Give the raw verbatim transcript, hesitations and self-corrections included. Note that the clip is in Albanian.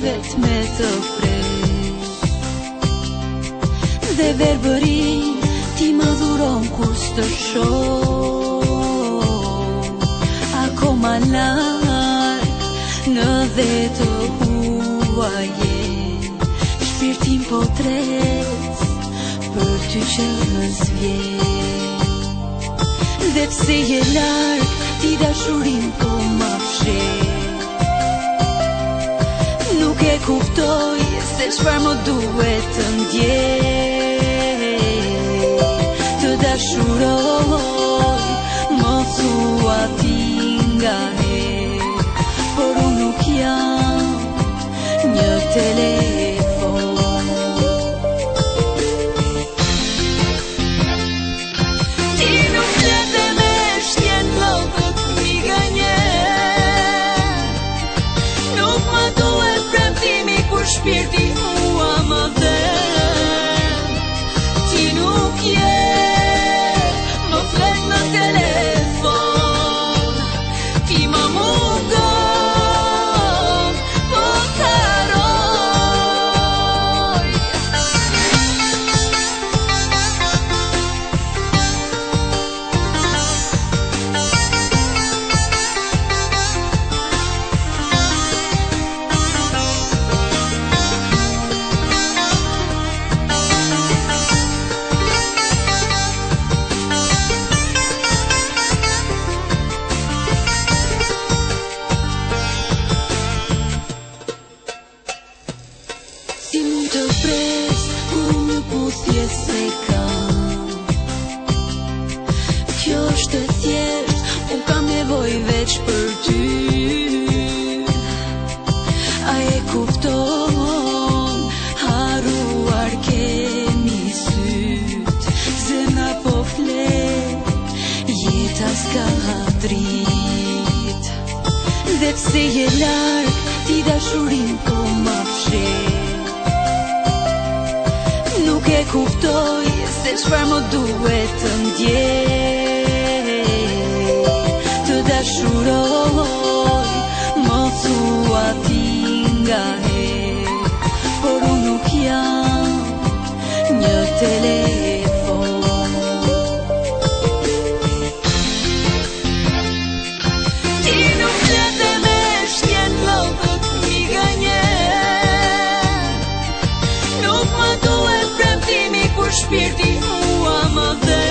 vetë me të pres. Dhe verbërin ti më dhuron kur s'të shoh. Akoma larg në dhe të huaje, shpirtin po trec për ty që më zvjen. Dhe pse je larg ti dashurin po ma fshet. Nuk e kuptoj se çfarë më duhet të ndjej. Të dashuroj, më thua ti nga herë, por unë nuk jam një telefon. Ti nuk flet me shtjen lopët mi gënjen. Nuk më duhet premtimi kur shpirti mua më dhen. Ti nuk je më flet në telefon. Ti më mungon, po karoj. Si mund të pres kur unë një puthje se kam. Kjo është e thjesht, unë kam nevoj veç për ty. A e kupton, haruar kemi syt. Zemra po flet, jeta s'ka drit. Dhe pse je larg, ti dashurin po ma fshet. Nuk e kuptoj se çfarë më duhet të ndjej. Të dashuroj, më thua ti nga herë, por unë nuk jam një telefon. Ti nuk flet me shtjen lopët mi gënjen. Nuk më duhet premtimi kur shpirti mua më dhen.